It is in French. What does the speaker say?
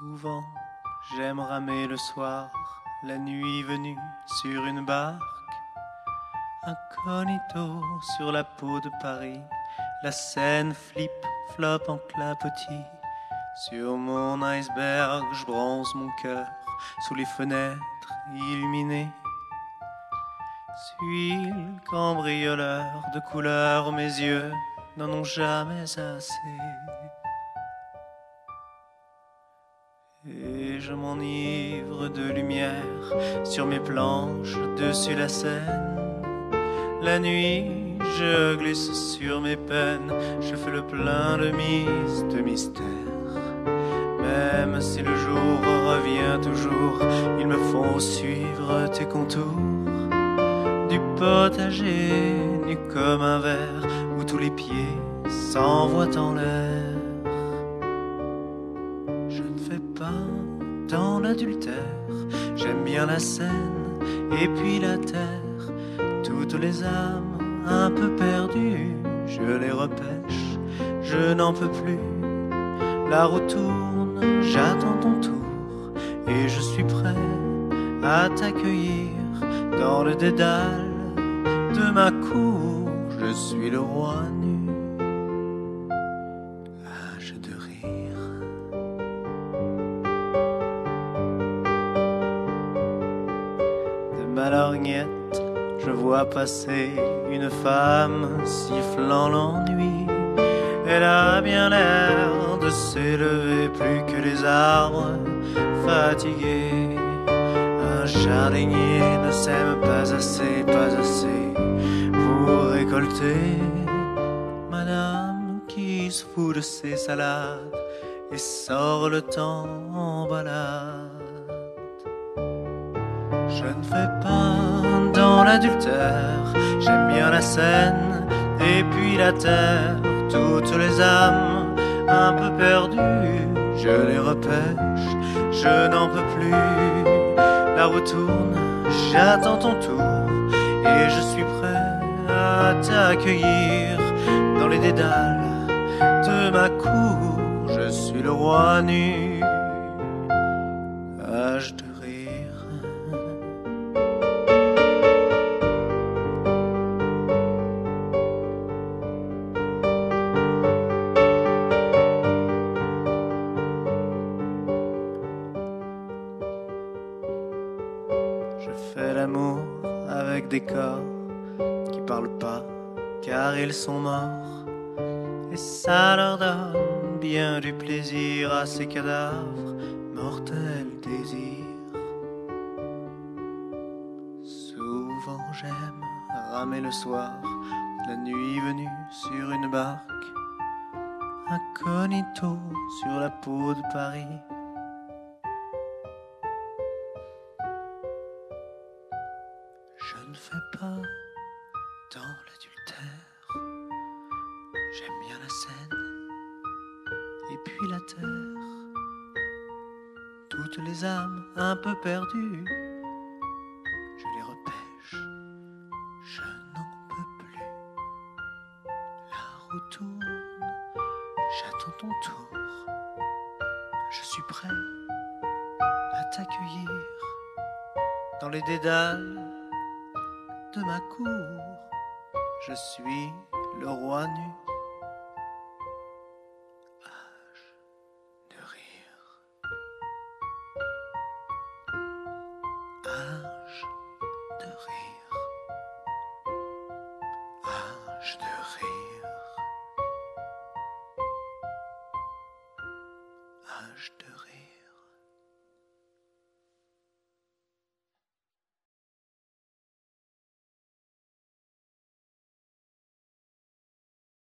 Souvent, j'aime ramer le soir, la nuit venue sur une barque. Incognito sur la peau de Paris, la Seine flip-flop en clapotis. Sur mon iceberg, je bronze mon cœur sous les fenêtres illuminées. Suis le cambrioleur de couleurs, mes yeux n'en ont jamais assez. Et je m'enivre de lumière sur mes planches dessus la Seine. La nuit, je glisse sur mes peines, je fais le plein de mystère. Même si le jour revient toujours, il me faut suivre tes contours. Du potager nu comme un verre, où tous les pieds s'envoient en l'air. Je ne fais pas dans l'adultère, j'aime bien la Seine et puis la terre. Toutes les âmes un peu perdues, je les repêche, je n'en peux plus. La roue tourne, j'attends ton tour, et je suis prêt à t'accueillir dans le dédale de ma cour. Je suis le roi nu, âge de rire. De ma lorgnette, je vois passer une femme sifflant l'ennui. Elle a bien l'air de s'élever plus que les arbres fatigués. Un jardinier ne sème pas assez pour récolter. Madame qui se fout de ses salades et sort le temps en balade. Je ne fais pas dans l'adultère, j'aime bien la Seine et puis la terre. Toutes les âmes un peu perdues, je les repêche, je n'en peux plus. La roue tourne, j'attends ton tour, et je suis prêt à t'accueillir dans les dédales de ma cour. Je suis le roi nu, âge de rire. Je fais l'amour avec des corps qui parlent pas car ils sont morts. Et ça leur donne bien du plaisir à ces cadavres, mortels désirs. Souvent j'aime ramer le soir, la nuit venue sur une barque. Incognito sur la peau de Paris. Je ne fais pas dans l'adultère, j'aime bien la Seine et puis la terre. Toutes les âmes un peu perdues, je les repêche, je n'en peux plus. La roue tourne, j'attends ton tour, je suis prêt à t'accueillir dans les dédales de ma cour. Je suis le roi nu, âge de rire, âge de rire, âge de rire.